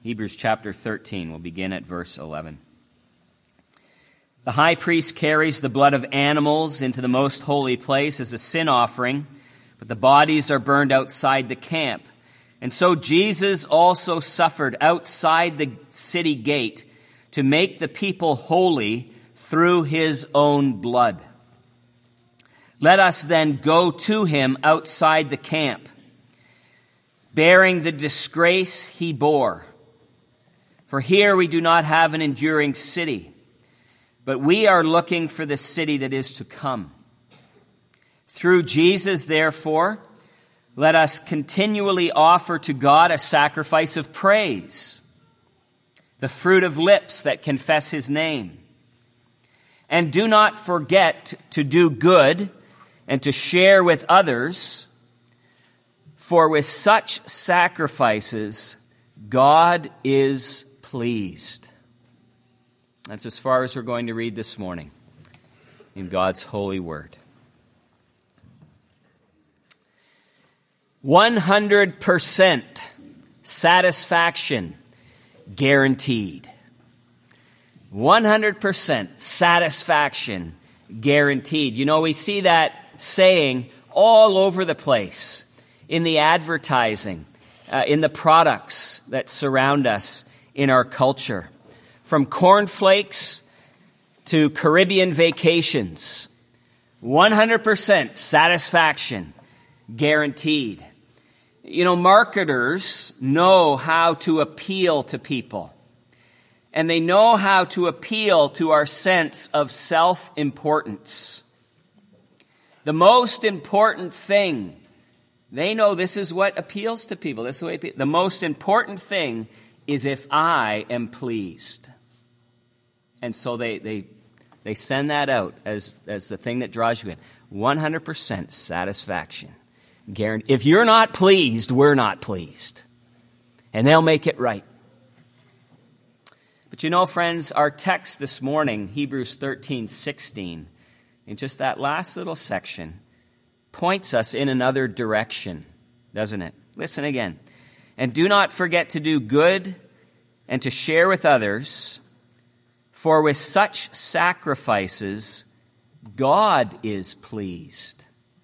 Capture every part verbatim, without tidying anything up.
Hebrews chapter thirteen. We'll begin at verse eleven. The high priest carries the blood of animals into the most holy place as a sin offering, but the bodies are burned outside the camp. And so Jesus also suffered outside the city gate to make the people holy through his own blood. Let us then go to him outside the camp, bearing the disgrace he bore. For here we do not have an enduring city, but we are looking for the city that is to come. Through Jesus, therefore, let us continually offer to God a sacrifice of praise, the fruit of lips that confess his name. And do not forget to do good and to share with others, for with such sacrifices God is pleased. That's as far as we're going to read this morning in God's holy word. one hundred percent satisfaction guaranteed. one hundred percent satisfaction guaranteed. You know, we see that saying all over the place in the advertising, uh, in the products that surround us in our culture. From cornflakes to Caribbean vacations, one hundred percent satisfaction guaranteed. You know, marketers know how to appeal to people, and they know how to appeal to our sense of self-importance. The most important thing, they know this is what appeals to people. This is what the most important thing is if I am pleased. And so they they they send that out as, as the thing that draws you in. one hundred percent satisfaction. Guaranteed. If you're not pleased, we're not pleased. And they'll make it right. But you know, friends, our text this morning, Hebrews thirteen sixteen, in just that last little section, points us in another direction, doesn't it? Listen again. And do not forget to do good and to share with others, for with such sacrifices, God is pleased.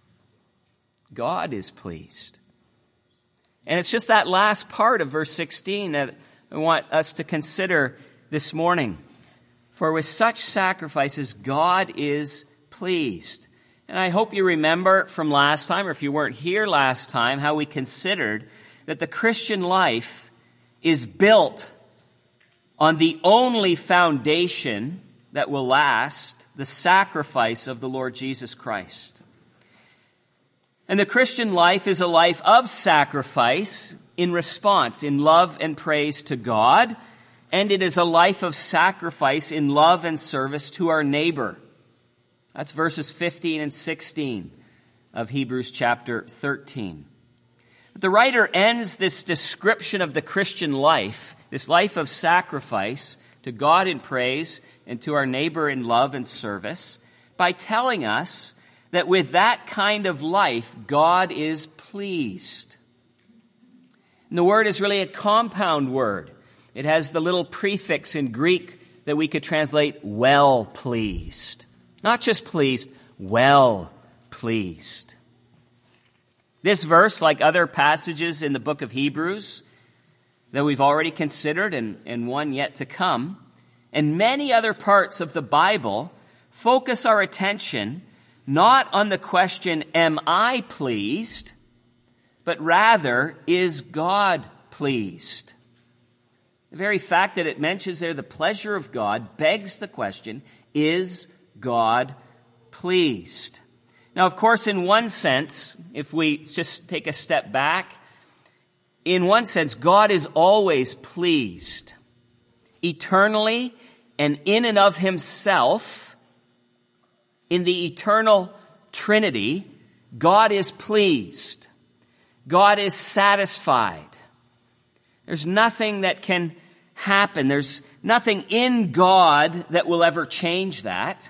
God is pleased. And it's just that last part of verse sixteen that I want us to consider this morning. For with such sacrifices, God is pleased. And I hope you remember from last time, or if you weren't here last time, how we considered that the Christian life is built on the only foundation that will last, the sacrifice of the Lord Jesus Christ. And the Christian life is a life of sacrifice in response, in love and praise to God, and it is a life of sacrifice in love and service to our neighbor. That's verses fifteen and sixteen of Hebrews chapter thirteen. But the writer ends this description of the Christian life, this life of sacrifice to God in praise and to our neighbor in love and service, by telling us that with that kind of life, God is pleased. And the word is really a compound word. It has the little prefix in Greek that we could translate well pleased. Not just pleased, well pleased. This verse, like other passages in the book of Hebrews that we've already considered and, and one yet to come, and many other parts of the Bible, focus our attention not on the question, am I pleased, but rather, is God pleased? The very fact that it mentions there the pleasure of God begs the question, is God pleased? Now, of course, in one sense, if we just take a step back, in one sense, God is always pleased. Eternally and in and of himself, in the eternal Trinity, God is pleased. God is satisfied. There's nothing that can happen. There's nothing in God that will ever change that.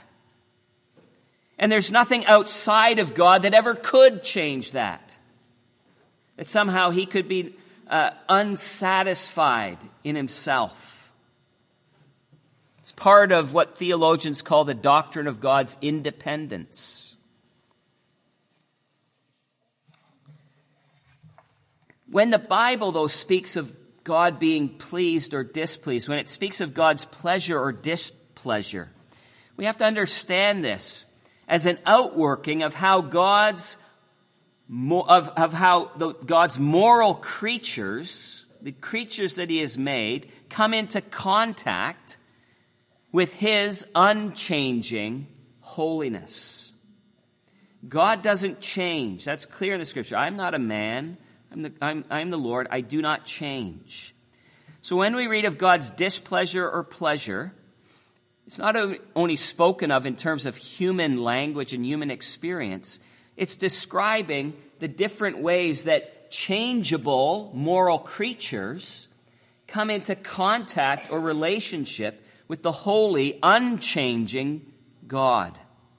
And there's nothing outside of God that ever could change that. That somehow he could be uh, unsatisfied in himself. It's part of what theologians call the doctrine of God's independence. When the Bible, though, speaks of God being pleased or displeased, when it speaks of God's pleasure or displeasure, we have to understand this as an outworking of how God's of, of how the, God's moral creatures, the creatures that he has made, come into contact with his unchanging holiness. God doesn't change. That's clear in the Scripture. I'm not a man. I'm the, I'm, I'm the Lord. I do not change. So when we read of God's displeasure or pleasure, it's not only spoken of in terms of human language and human experience. It's describing the different ways that changeable moral creatures come into contact or relationship with the holy, unchanging God.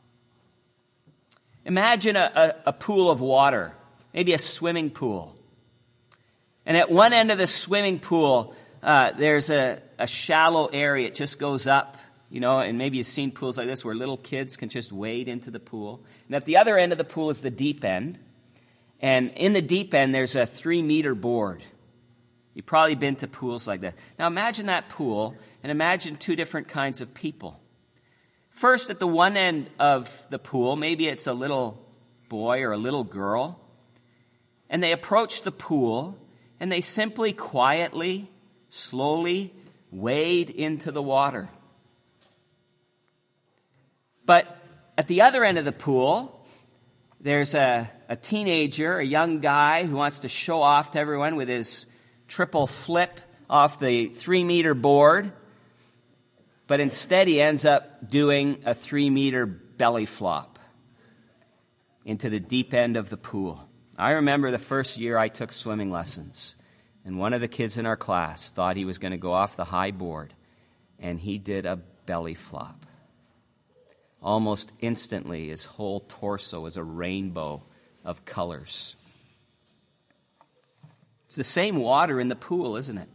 Imagine a, a, a pool of water, maybe a swimming pool. And at one end of the swimming pool, uh, there's a, a shallow area. It just goes up, you know, and maybe you've seen pools like this where little kids can just wade into the pool. And at the other end of the pool is the deep end. And in the deep end, there's a three-meter board. You've probably been to pools like that. Now imagine that pool, and imagine two different kinds of people. First, at the one end of the pool, maybe it's a little boy or a little girl, and they approach the pool, and they simply, quietly, slowly wade into the water. But at the other end of the pool, there's a, a teenager, a young guy who wants to show off to everyone with his triple flip off the three-meter board. But instead, he ends up doing a three-meter belly flop into the deep end of the pool. I remember the first year I took swimming lessons, and one of the kids in our class thought he was going to go off the high board, and he did a belly flop. Almost instantly, his whole torso was a rainbow of colors. It's the same water in the pool, isn't it?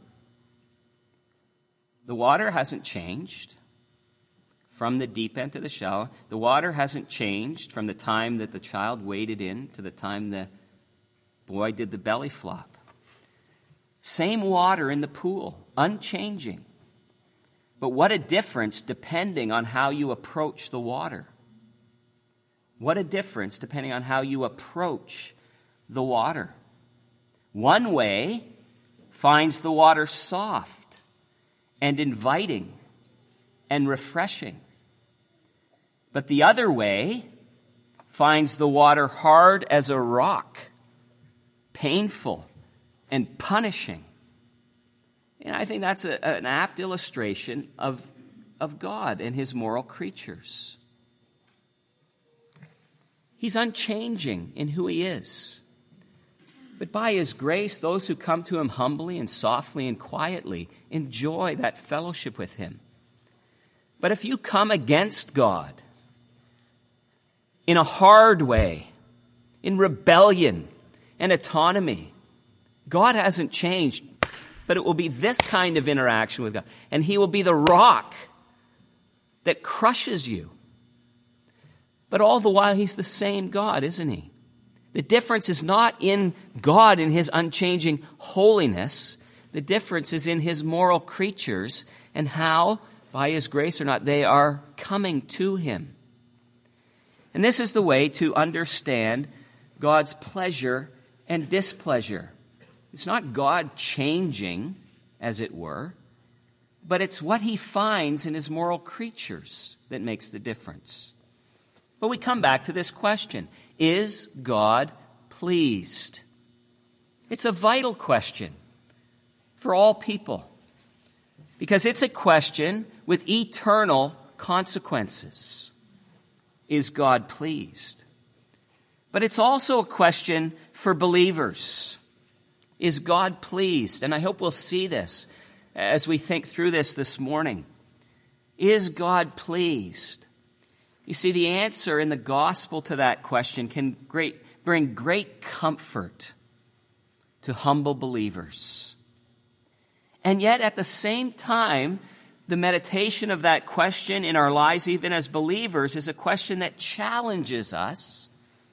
The water hasn't changed from the deep end to the shallow. The water hasn't changed from the time that the child waded in to the time the boy did the belly flop. Same water in the pool, unchanging. But what a difference depending on how you approach the water. What a difference depending on how you approach the water. One way finds the water soft and inviting and refreshing. But the other way finds the water hard as a rock, painful and punishing. And I think that's a, an apt illustration of, of God and his moral creatures. He's unchanging in who he is. But by his grace, those who come to him humbly and softly and quietly enjoy that fellowship with him. But if you come against God in a hard way, in rebellion and autonomy, God hasn't changed. But it will be this kind of interaction with God. And he will be the rock that crushes you. But all the while, he's the same God, isn't he? The difference is not in God in his unchanging holiness. The difference is in his moral creatures and how, by his grace or not, they are coming to him. And this is the way to understand God's pleasure and displeasure. It's not God changing, as it were, but it's what he finds in his moral creatures that makes the difference. But we come back to this question. Is God pleased? It's a vital question for all people because it's a question with eternal consequences. Is God pleased? But it's also a question for believers. Is God pleased? And I hope we'll see this as we think through this this morning. Is God pleased? You see, the answer in the gospel to that question can great, bring great comfort to humble believers. And yet, at the same time, the meditation of that question in our lives, even as believers, is a question that challenges us,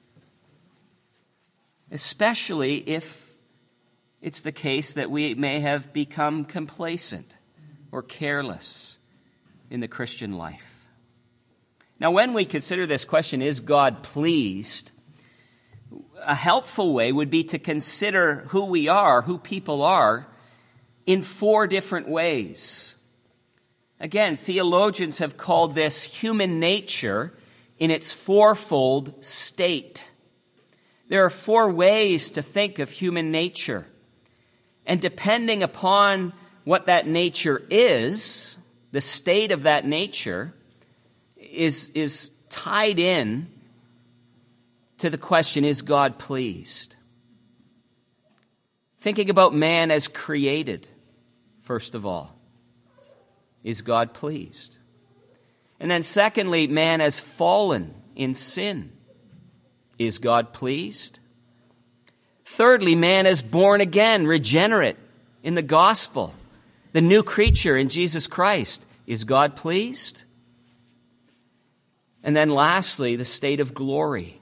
especially if it's the case that we may have become complacent or careless in the Christian life. Now, when we consider this question, is God pleased? A helpful way would be to consider who we are, who people are, in four different ways. Again, theologians have called this human nature in its fourfold state. There are four ways to think of human nature. And depending upon what that nature is, the state of that nature is, is tied in to the question, is God pleased? Thinking about man as created, first of all. Is God pleased? And then secondly, man as fallen in sin. Is God pleased? Thirdly, man as born again, regenerate in the gospel, the new creature in Jesus Christ. Is God pleased? And then lastly, the state of glory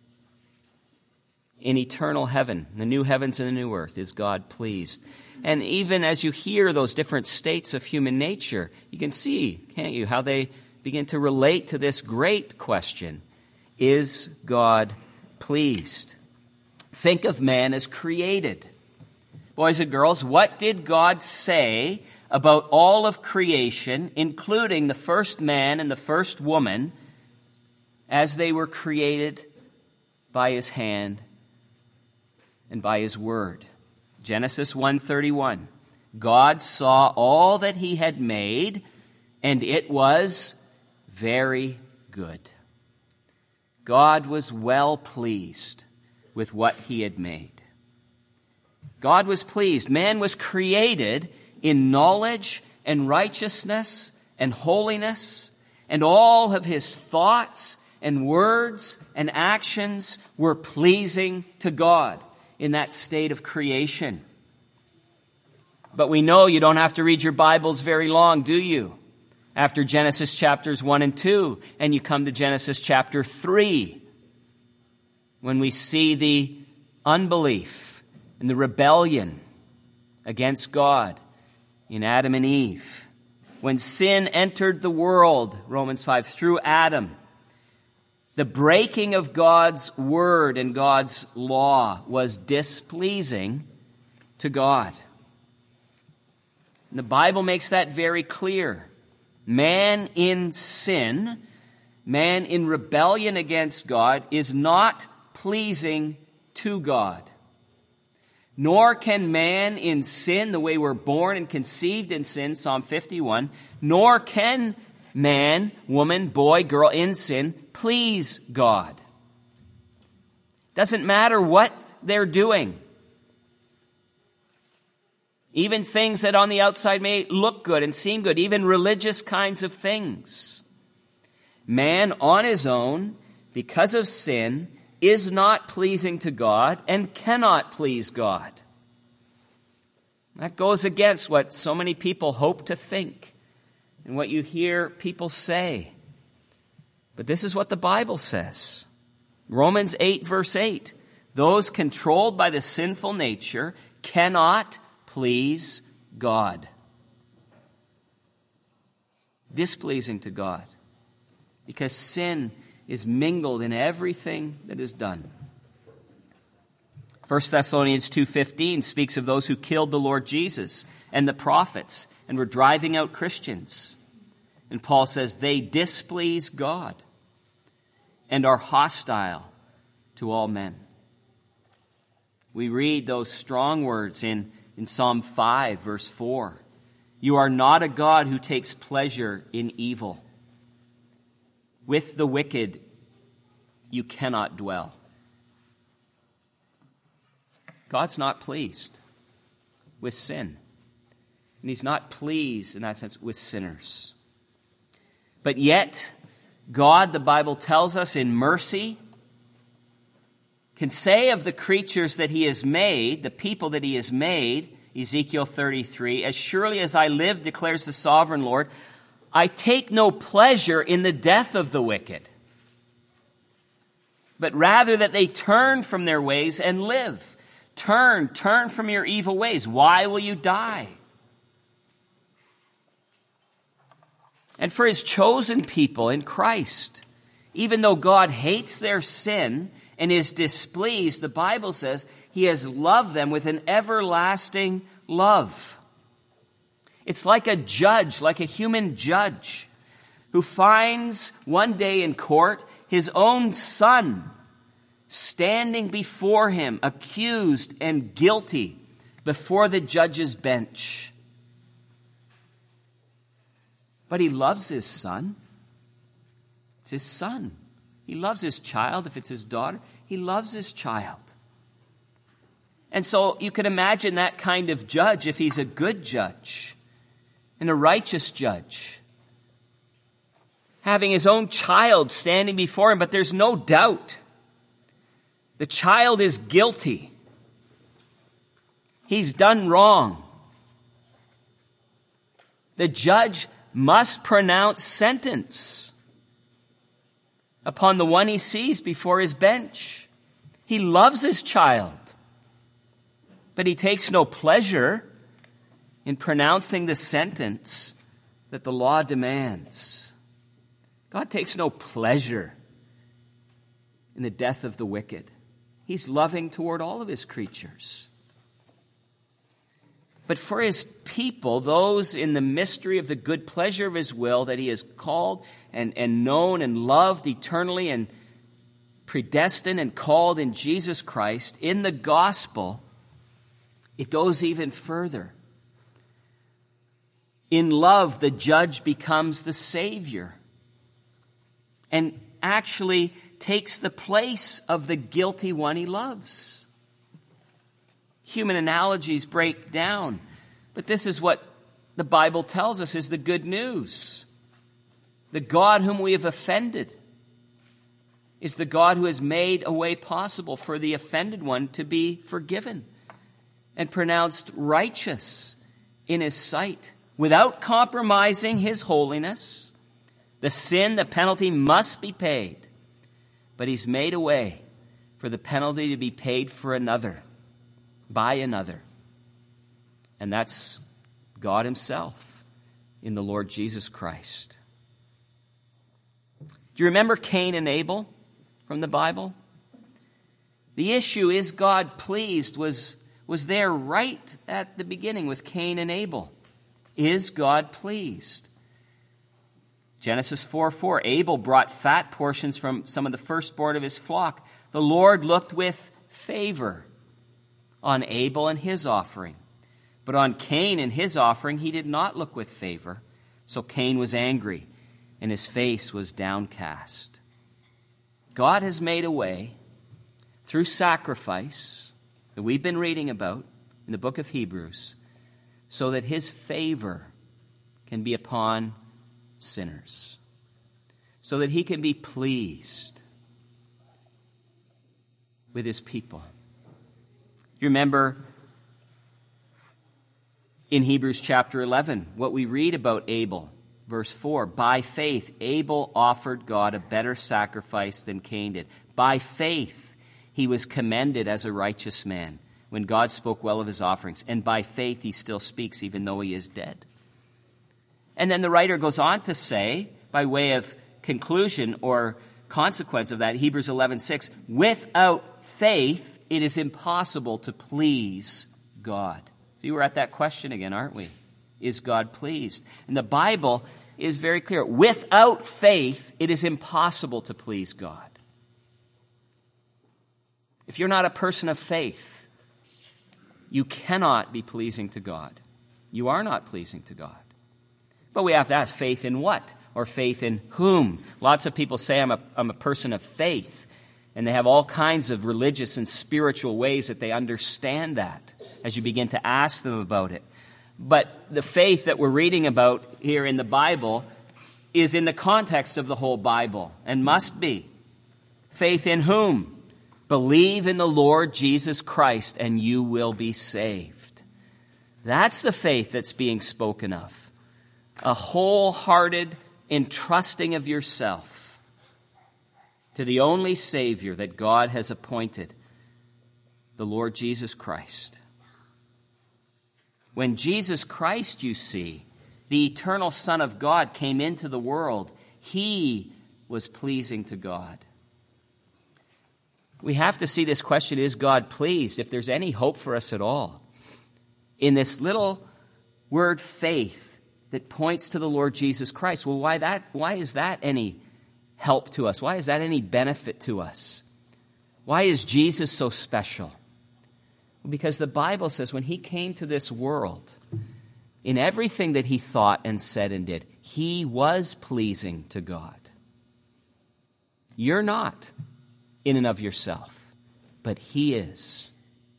in eternal heaven, the new heavens and the new earth. Is God pleased? And even as you hear those different states of human nature, you can see, can't you, how they begin to relate to this great question. Is God pleased? Think of man as created. Boys and girls, what did God say about all of creation, including the first man and the first woman, as they were created by his hand and by his word? Genesis one thirty-one. God saw all that he had made, and it was very good. God was well pleased with what he had made. God was pleased. Man was created in knowledge and righteousness and holiness, and all of his thoughts and words and actions were pleasing to God in that state of creation. But we know you don't have to read your Bibles very long, do you? After Genesis chapters one and two, and you come to Genesis chapter three, when we see the unbelief and the rebellion against God in Adam and Eve. When sin entered the world, Romans five, through Adam, the breaking of God's word and God's law was displeasing to God. And the Bible makes that very clear. Man in sin, man in rebellion against God, is not pleasing to God. Nor can man in sin, the way we're born and conceived in sin, Psalm fifty-one, nor can man, woman, boy, girl in sin please God. Doesn't matter what they're doing. Even things that on the outside may look good and seem good, even religious kinds of things. Man on his own, because of sin, is not pleasing to God and cannot please God. That goes against what so many people hope to think and what you hear people say. But this is what the Bible says. Romans eight, verse eight. Those controlled by the sinful nature cannot please God. Displeasing to God. Because sin is mingled in everything that is done. First Thessalonians two fifteen speaks of those who killed the Lord Jesus and the prophets and were driving out Christians. And Paul says they displease God and are hostile to all men. We read those strong words in, in Psalm five, verse four. You are not a God who takes pleasure in evil. With the wicked you cannot dwell. God's not pleased with sin. And he's not pleased, in that sense, with sinners. But yet, God, the Bible tells us, in mercy, can say of the creatures that he has made, the people that he has made, Ezekiel thirty-three, as surely as I live, declares the sovereign Lord, I take no pleasure in the death of the wicked, but rather that they turn from their ways and live. Turn, turn from your evil ways. Why will you die? And for his chosen people in Christ, even though God hates their sin and is displeased, the Bible says he has loved them with an everlasting love. It's like a judge, like a human judge, who finds one day in court his own son standing before him, accused and guilty, before the judge's bench. But he loves his son. It's his son. He loves his child. If it's his daughter, he loves his child. And so you can imagine that kind of judge, if he's a good judge and a righteous judge, having his own child standing before him, but there's no doubt the child is guilty. He's done wrong. The judge must pronounce sentence upon the one he sees before his bench. He loves his child, but he takes no pleasure in pronouncing the sentence that the law demands. God takes no pleasure in the death of the wicked. He's loving toward all of his creatures. But for his people, those in the mystery of the good pleasure of his will that he has called and, and known and loved eternally and predestined and called in Jesus Christ, in the gospel, it goes even further. In love, the judge becomes the Savior and actually takes the place of the guilty one he loves. Human analogies break down, but this is what the Bible tells us is the good news. The God whom we have offended is the God who has made a way possible for the offended one to be forgiven and pronounced righteous in his sight without compromising his holiness. The sin, the penalty must be paid, but he's made a way for the penalty to be paid for another, by another. And that's God himself in the Lord Jesus Christ. Do you remember Cain and Abel from the Bible? The issue, is God pleased, was, was there right at the beginning with Cain and Abel. Is God pleased? Genesis four four, Abel brought fat portions from some of the firstborn of his flock. The Lord looked with favor on Abel and his offering. But on Cain and his offering, he did not look with favor. So Cain was angry, and his face was downcast. God has made a way through sacrifice that we've been reading about in the book of Hebrews, so that his favor can be upon sinners, so that he can be pleased with his people. You remember in Hebrews chapter eleven what we read about Abel, verse four. By faith, Abel offered God a better sacrifice than Cain did. By faith, he was commended as a righteous man when God spoke well of his offerings. And by faith, he still speaks even though he is dead. And then the writer goes on to say, by way of conclusion or consequence of that, Hebrews eleven six, without faith, it is impossible to please God. See, we're at that question again, aren't we? Is God pleased? And the Bible is very clear. Without faith, it is impossible to please God. If you're not a person of faith, you cannot be pleasing to God. You are not pleasing to God. But we have to ask, faith in what? Or faith in whom? Lots of people say, I'm a, I'm a person of faith. And they have all kinds of religious and spiritual ways that they understand that as you begin to ask them about it. But the faith that we're reading about here in the Bible is in the context of the whole Bible and must be. Faith in whom? Believe in the Lord Jesus Christ and you will be saved. That's the faith that's being spoken of. A wholehearted entrusting of yourself to the only Savior that God has appointed, the Lord Jesus Christ. When Jesus Christ, you see, the eternal Son of God, came into the world, he was pleasing to God. We have to see this question, is God pleased, if there's any hope for us at all, in this little word faith that points to the Lord Jesus Christ. Well, why that? Why is that any help to us? Why is that any benefit to us? Why is Jesus so special? Well, because the Bible says when he came to this world, in everything that he thought and said and did, he was pleasing to God. You're not in and of yourself, but he is.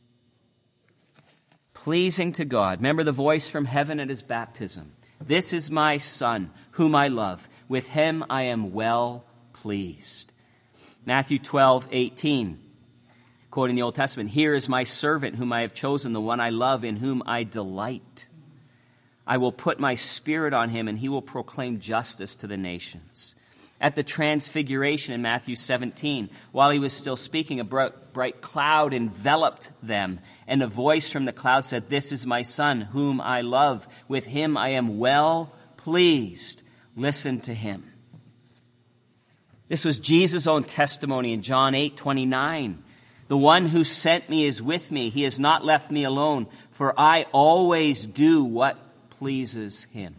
Pleasing to God. Remember the voice from heaven at his baptism. This is my Son, whom I love. With him I am well pleased. Matthew twelve eighteen, quoting the Old Testament, here is my servant whom I have chosen, the one I love, in whom I delight. I will put my spirit on him, and he will proclaim justice to the nations. At the transfiguration in Matthew seventeen, while he was still speaking, a bright, bright cloud enveloped them, and a voice from the cloud said, this is my Son, whom I love. With him I am well pleased. Listen to him. This was Jesus' own testimony in John eight twenty-nine. The one who sent me is with me. He has not left me alone, for I always do what pleases him.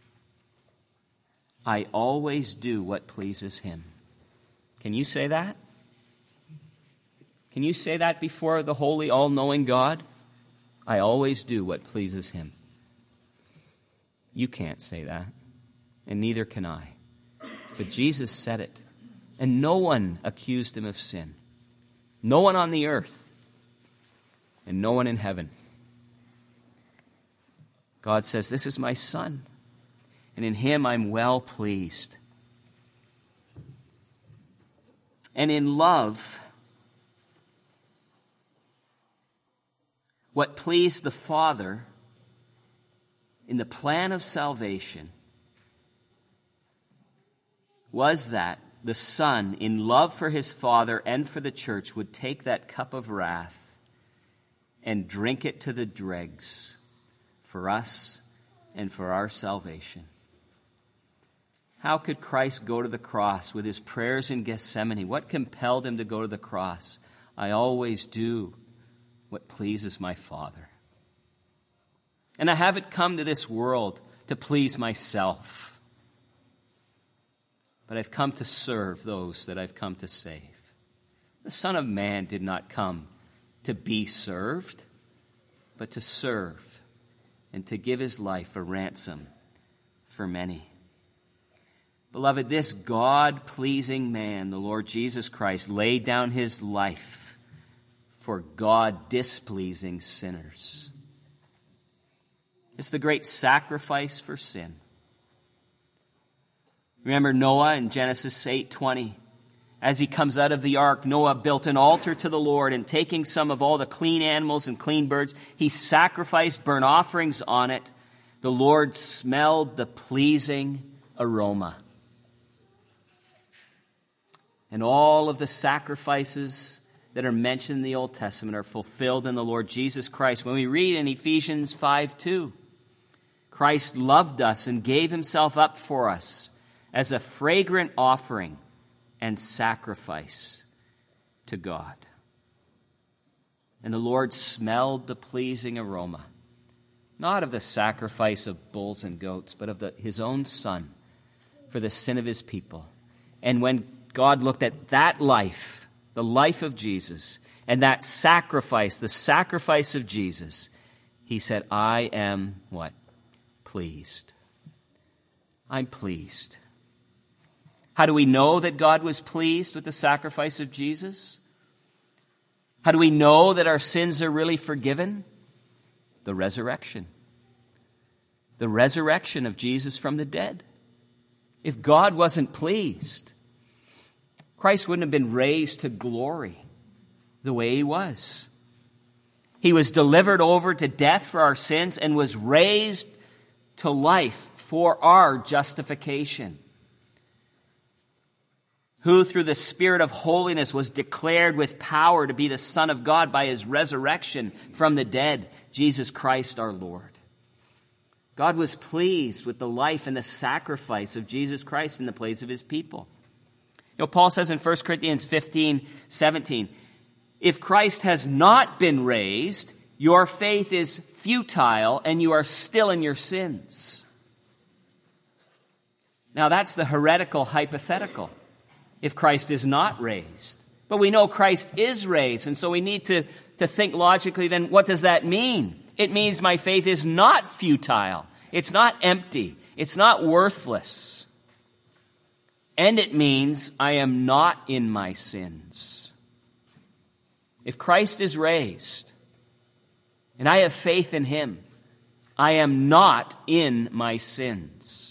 I always do what pleases him. Can you say that? Can you say that before the holy, all-knowing God? I always do what pleases him. You can't say that, and neither can I. But Jesus said it, and no one accused him of sin. No one on the earth, and no one in heaven. God says, this is my Son, and in him I'm well pleased. And in love, what pleased the Father in the plan of salvation was that the Son, in love for his Father and for the church, would take that cup of wrath and drink it to the dregs for us and for our salvation. How could Christ go to the cross with his prayers in Gethsemane? What compelled him to go to the cross? I always do what pleases my Father. And I haven't come to this world to please myself, but I've come to serve those that I've come to save. The Son of Man did not come to be served, but to serve and to give his life a ransom for many. Beloved, this God-pleasing man, the Lord Jesus Christ, laid down his life for God-displeasing sinners. It's the great sacrifice for sin. Remember Noah in Genesis eight twenty. As he comes out of the ark, Noah built an altar to the Lord, and taking some of all the clean animals and clean birds, he sacrificed burnt offerings on it. The Lord smelled the pleasing aroma. And all of the sacrifices that are mentioned in the Old Testament are fulfilled in the Lord Jesus Christ. When we read in Ephesians five two, Christ loved us and gave himself up for us as a fragrant offering and sacrifice to God. And the Lord smelled the pleasing aroma, not of the sacrifice of bulls and goats, but of the, his own Son for the sin of his people. And when God looked at that life, the life of Jesus, and that sacrifice, the sacrifice of Jesus, he said, I am what? Pleased. I'm pleased. How do we know that God was pleased with the sacrifice of Jesus? How do we know that our sins are really forgiven? The resurrection. The resurrection of Jesus from the dead. If God wasn't pleased, Christ wouldn't have been raised to glory. the way he was. He was delivered over to death for our sins and was raised to life for our justification. Who through the Spirit of holiness was declared with power to be the Son of God by his resurrection from the dead, Jesus Christ our Lord. God was pleased with the life and the sacrifice of Jesus Christ in the place of his people. You know, Paul says in First Corinthians fifteen seventeen, if Christ has not been raised, your faith is futile and you are still in your sins. Now that's the heretical hypothetical. If Christ is not raised. But we know Christ is raised, and so we need to, to think logically, then what does that mean? It means my faith is not futile. It's not empty. It's not worthless. And it means I am not in my sins. If Christ is raised, and I have faith in him, I am not in my sins.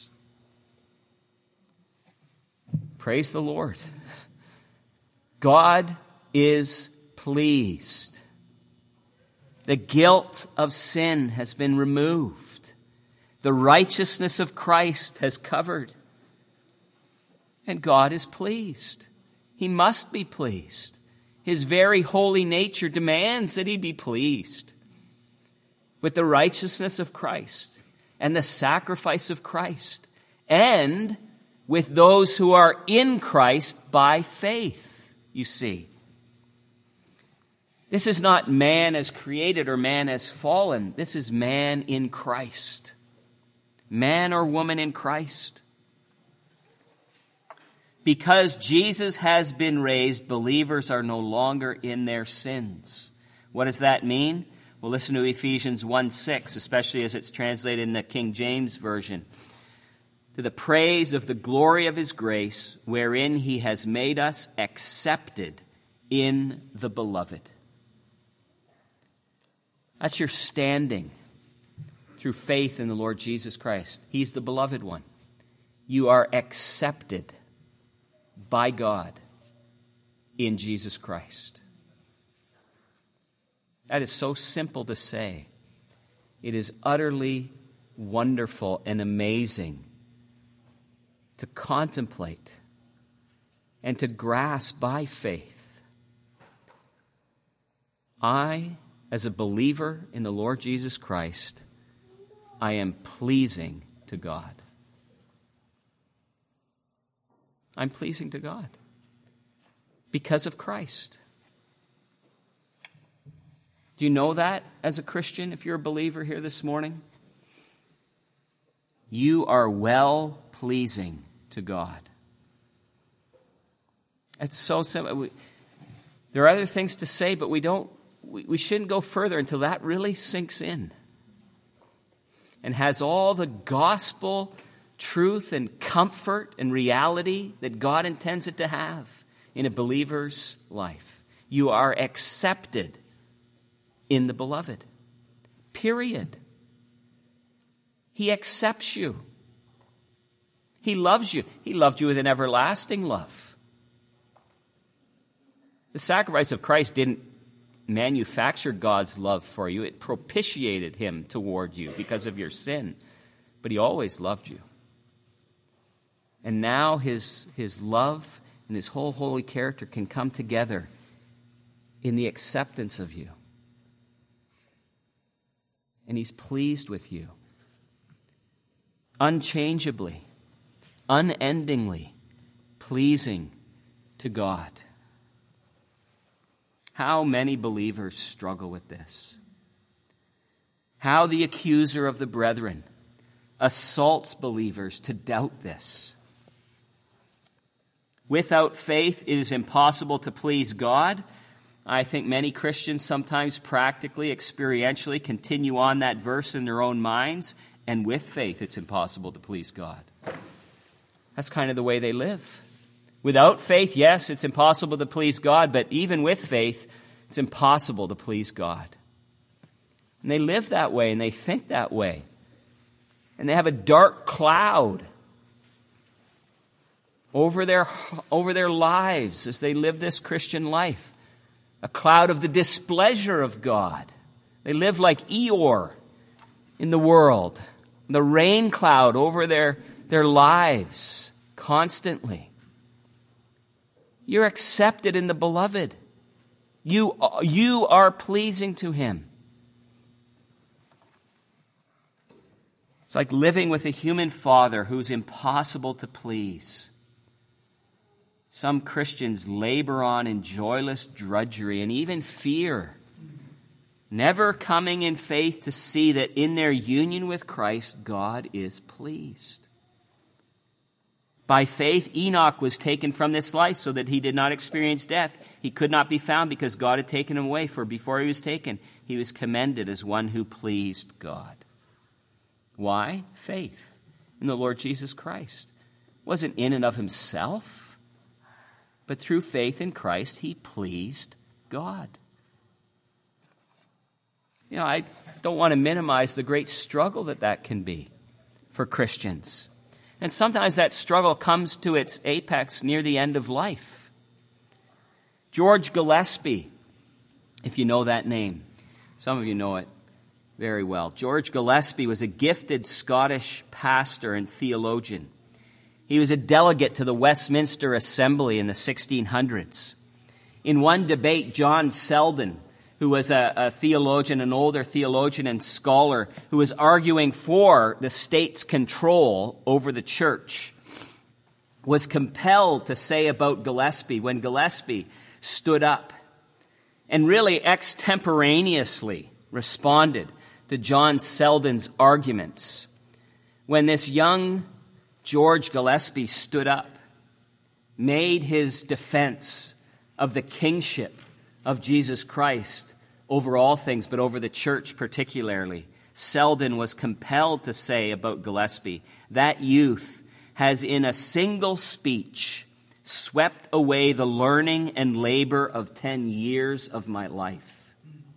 Praise the Lord. God is pleased. The guilt of sin has been removed. The righteousness of Christ has covered. And God is pleased. He must be pleased. His very holy nature demands that he be pleased with the righteousness of Christ and the sacrifice of Christ and with those who are in Christ by faith, you see. This is not man as created or man as fallen. This is man in Christ. Man or woman in Christ. Because Jesus has been raised, believers are no longer in their sins. What does that mean? Well, listen to Ephesians one six, especially as it's translated in the King James Version. To the praise of the glory of his grace, wherein he has made us accepted in the beloved. That's your standing through faith in the Lord Jesus Christ. He's the beloved one. You are accepted by God in Jesus Christ. That is so simple to say. It is utterly wonderful and amazing to contemplate and to grasp by faith. I, as a believer in the Lord Jesus Christ, I am pleasing to God. I'm pleasing to God because of Christ. Do you know that as a Christian, if you're a believer here this morning? You are well pleasing to God. It's so simple. We, there are other things to say, but we don't. We, we shouldn't go further until that really sinks in and has all the gospel truth and comfort and reality that God intends it to have in a believer's life. You are accepted in the beloved. Period. He accepts you. He loves you. He loved you with an everlasting love. The sacrifice of Christ didn't manufacture God's love for you. It propitiated him toward you because of your sin. But he always loved you. And now his, his love and his whole holy character can come together in the acceptance of you. And he's pleased with you. Unchangeably, unendingly pleasing to God. How many believers struggle with this? How the accuser of the brethren assaults believers to doubt this. Without faith, it is impossible to please God. I think many Christians sometimes practically, experientially continue on that verse in their own minds, and with faith, it's impossible to please God. That's kind of the way they live. Without faith, yes, it's impossible to please God, but even with faith, it's impossible to please God. And they live that way, and they think that way. And they have a dark cloud over their, over their lives as they live this Christian life. a cloud of the displeasure of God. They live like Eeyore in the world, the rain cloud over their, their lives constantly. You're accepted in the beloved. You, you are pleasing to him. It's like living with a human father who's impossible to please. Some Christians labor on in joyless drudgery and even fear, never coming in faith to see that in their union with Christ, God is pleased. By faith, Enoch was taken from this life so that he did not experience death. He could not be found because God had taken him away, for before he was taken, he was commended as one who pleased God. Why? Faith in the Lord Jesus Christ. It wasn't in and of himself. But through faith in Christ, he pleased God. You know, I don't want to minimize the great struggle that that can be for Christians. And sometimes that struggle comes to its apex near the end of life. George Gillespie, if you know that name. Some of you know it very well. George Gillespie was a gifted Scottish pastor and theologian. He was a delegate to the Westminster Assembly in the sixteen hundreds. In one debate, John Selden, who was a, a theologian, an older theologian and scholar, who was arguing for the state's control over the church, was compelled to say about Gillespie when Gillespie stood up and really extemporaneously responded to John Selden's arguments. When this young George Gillespie stood up, made his defense of the kingship of Jesus Christ over all things, but over the church particularly. Selden was compelled to say about Gillespie, that youth has in a single speech swept away the learning and labor of ten years of my life.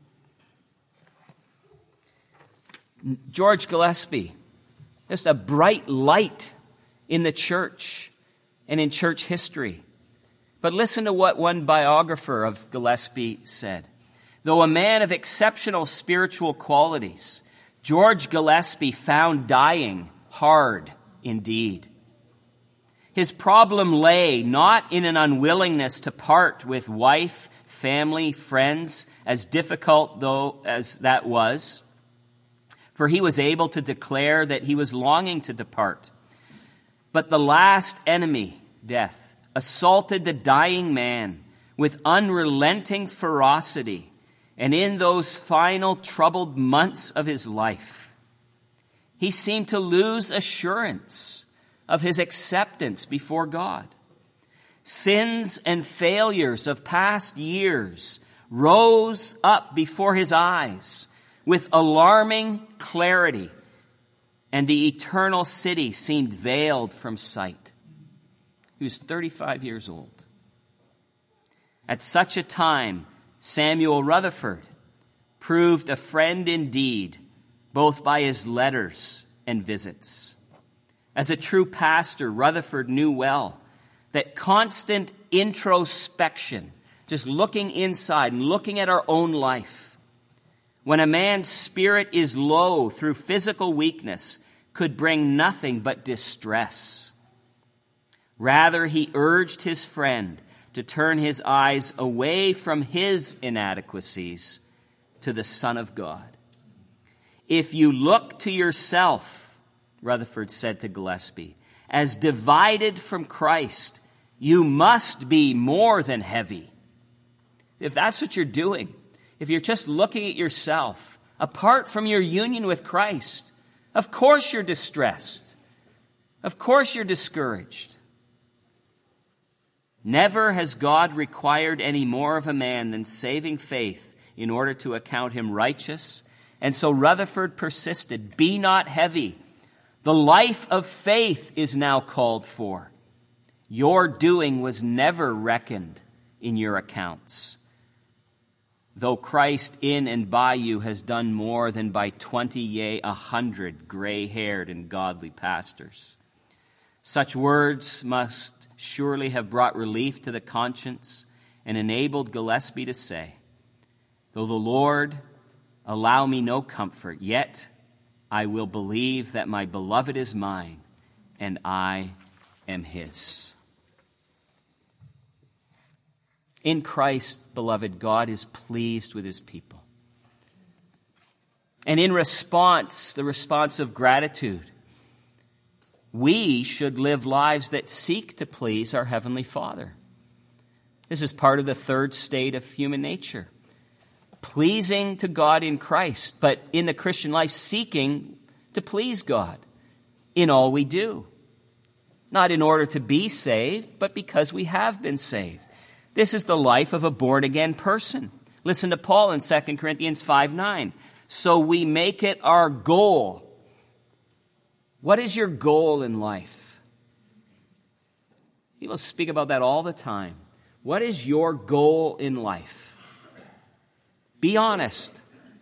George Gillespie, just a bright light in the church and in church history. But listen to what one biographer of Gillespie said. Though a man of exceptional spiritual qualities, George Gillespie found dying hard indeed. His problem lay not in an unwillingness to part with wife, family, friends, as difficult though as that was, for he was able to declare that he was longing to depart. But the last enemy, death, assaulted the dying man with unrelenting ferocity, and in those final troubled months of his life, he seemed to lose assurance of his acceptance before God. Sins and failures of past years rose up before his eyes with alarming clarity, and the eternal city seemed veiled from sight. He was thirty-five years old. At such a time, Samuel Rutherford proved a friend indeed, both by his letters and visits. As a true pastor, Rutherford knew well that constant introspection, just looking inside and looking at our own life, when a man's spirit is low through physical weakness, could bring nothing but distress. Rather, he urged his friend to turn his eyes away from his inadequacies to the Son of God. If you look to yourself, Rutherford said to Gillespie, as divided from Christ, you must be more than heavy. If that's what you're doing, if you're just looking at yourself, apart from your union with Christ, of course you're distressed. Of course you're discouraged. Never has God required any more of a man than saving faith in order to account him righteous. And so Rutherford persisted, be not heavy. The life of faith is now called for. Your doing was never reckoned in your accounts, though Christ in and by you has done more than by twenty, yea, a hundred gray-haired and godly pastors. Such words must surely have brought relief to the conscience and enabled Gillespie to say, "Though the Lord allow me no comfort, yet I will believe that my beloved is mine, and I am his." In Christ, beloved, God is pleased with his people. And in response, the response of gratitude, we should live lives that seek to please our Heavenly Father. This is part of the third state of human nature. Pleasing to God in Christ, but in the Christian life, seeking to please God in all we do. Not in order to be saved, but because we have been saved. This is the life of a born-again person. Listen to Paul in Second Corinthians five nine. So we make it our goal. What is your goal in life? People speak about that all the time. What is your goal in life? Be honest.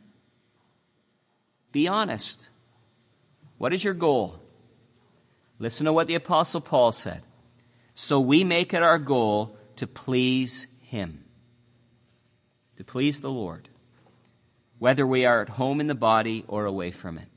Be honest. What is your goal? Listen to what the Apostle Paul said. So we make it our goal to please him. To please the Lord. Whether we are at home in the body or away from it.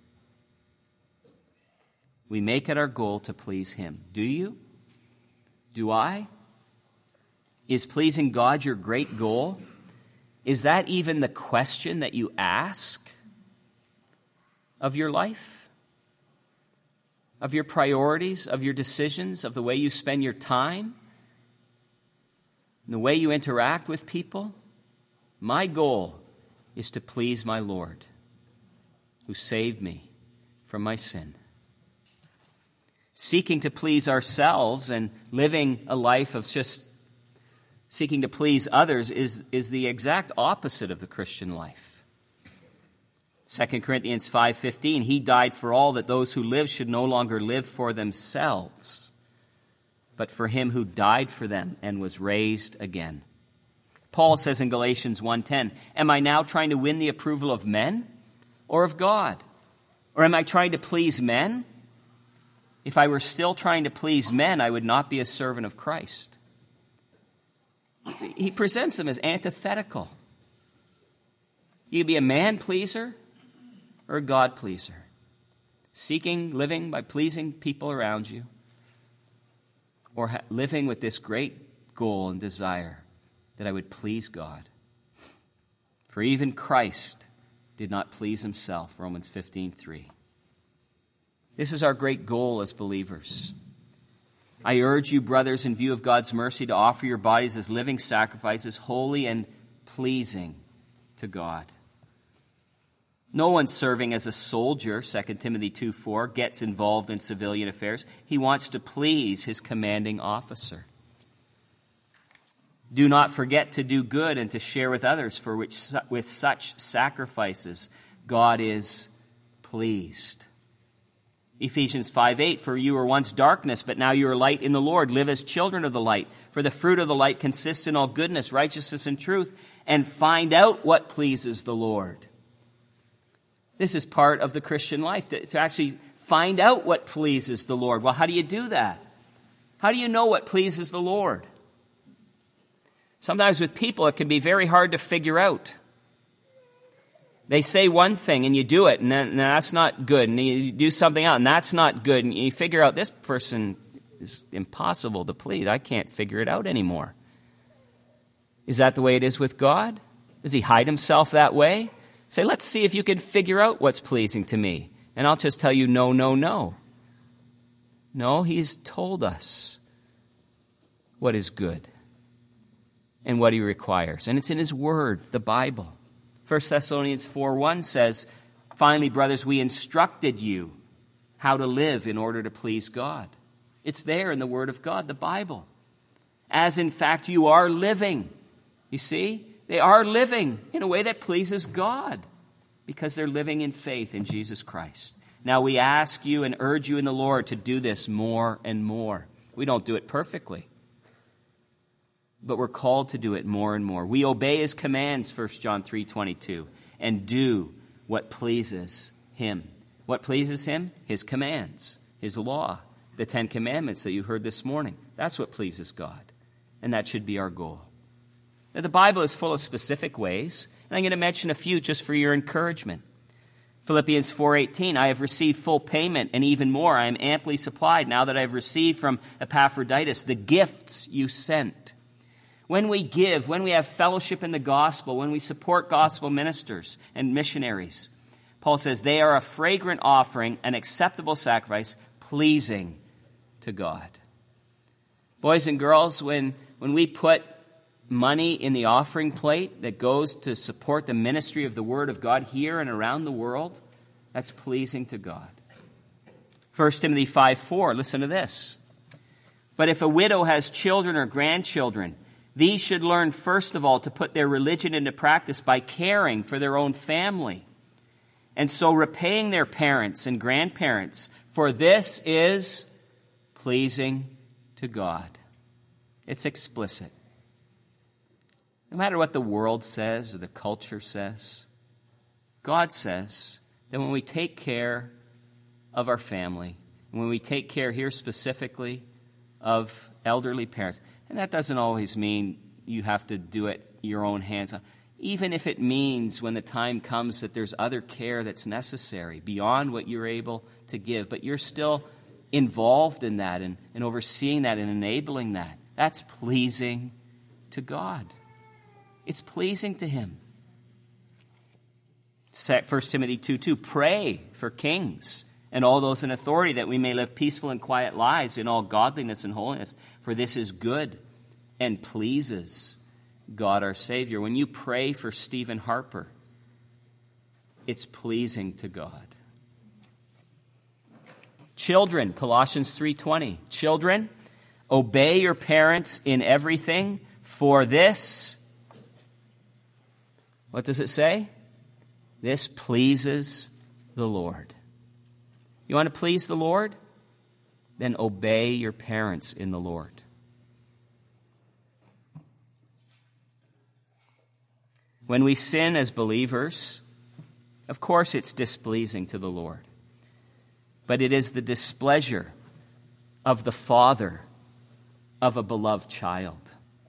We make it our goal to please him. Do you? Do I? Is pleasing God your great goal? Is that even the question that you ask of your life? Of your priorities, of your decisions, of the way you spend your time? And the way you interact with people? My goal is to please my Lord, who saved me from my sin. Seeking to please ourselves and living a life of just seeking to please others is, is the exact opposite of the Christian life. Second Corinthians five fifteen, he died for all, that those who live should no longer live for themselves, but for him who died for them and was raised again. Paul says in Galatians one ten, am I now trying to win the approval of men or of God? Or am I trying to please men? If I were still trying to please men, I would not be a servant of Christ. He presents them as antithetical. You can be a man pleaser or a God pleaser. Seeking, living by pleasing people around you, or ha- living with this great goal and desire that I would please God. For even Christ did not please himself, Romans fifteen three. This is our great goal as believers. I urge you, brothers, in view of God's mercy, to offer your bodies as living sacrifices, holy and pleasing to God. No one serving as a soldier, Second Timothy two four, gets involved in civilian affairs. He wants to please his commanding officer. Do not forget to do good and to share with others, for which with such sacrifices God is pleased. Ephesians five eight, for you were once darkness, but now you are light in the Lord. Live as children of the light. For the fruit of the light consists in all goodness, righteousness, and truth. And find out what pleases the Lord. This is part of the Christian life, to, to actually find out what pleases the Lord. Well, how do you do that? How do you know what pleases the Lord? Sometimes with people, it can be very hard to figure out. They say one thing and you do it, and then and that's not good. And you do something else, and that's not good. And you figure out this person is impossible to please. I can't figure it out anymore. Is that the way it is with God? Does he hide himself that way? Say, let's see if you can figure out what's pleasing to me. And I'll just tell you, no, no, no. No, he's told us what is good and what he requires. And it's in his word, the Bible. First Thessalonians four one says, finally, brothers, we instructed you how to live in order to please God. It's there in the Word of God, the Bible. As in fact you are living. You see, they are living in a way that pleases God because they're living in faith in Jesus Christ. Now we ask you and urge you in the Lord to do this more and more. We don't do it perfectly, but we're called to do it more and more. We obey his commands, First John three twenty-two, and do what pleases him. What pleases him? His commands, his law, the Ten Commandments that you heard this morning. That's what pleases God, and that should be our goal. Now, the Bible is full of specific ways, and I'm going to mention a few just for your encouragement. Philippians four eighteen, I have received full payment, and even more, I am amply supplied now that I have received from Epaphroditus the gifts you sent. When we give, when we have fellowship in the gospel, when we support gospel ministers and missionaries, Paul says they are a fragrant offering, an acceptable sacrifice, pleasing to God. Boys and girls, when, when we put money in the offering plate that goes to support the ministry of the Word of God here and around the world, that's pleasing to God. First Timothy five four, listen to this. But if a widow has children or grandchildren, these should learn first of all to put their religion into practice by caring for their own family, and so repaying their parents and grandparents, for this is pleasing to God. It's explicit. No matter what the world says or the culture says, God says that when we take care of our family, and when we take care here specifically of elderly parents, and that doesn't always mean you have to do it your own hands on. Even if it means when the time comes that there's other care that's necessary beyond what you're able to give, but you're still involved in that and, and overseeing that and enabling that, that's pleasing to God. It's pleasing to Him. First Timothy two two, pray for kings and all those in authority that we may live peaceful and quiet lives in all godliness and holiness, for this is good and pleases God our Savior. When you pray for Stephen Harper, it's pleasing to God. Children, Colossians three twenty. Children, obey your parents in everything, for this, what does it say? This pleases the Lord. You want to please the Lord? Then obey your parents in the Lord. When we sin as believers, of course it's displeasing to the Lord. But it is the displeasure of the Father of a beloved child.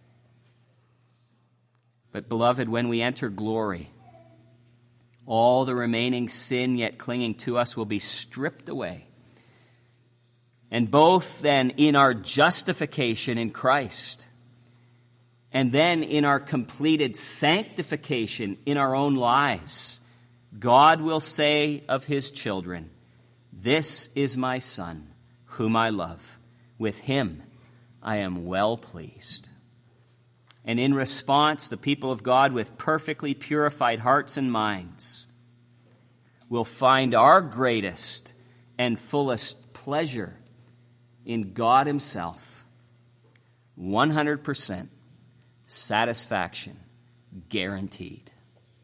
But beloved, when we enter glory, all the remaining sin yet clinging to us will be stripped away. And both then in our justification in Christ, and then in our completed sanctification in our own lives, God will say of His children, this is my Son, whom I love. With Him I am well pleased. And in response, the people of God with perfectly purified hearts and minds will find our greatest and fullest pleasure in God Himself. one hundred percent satisfaction guaranteed.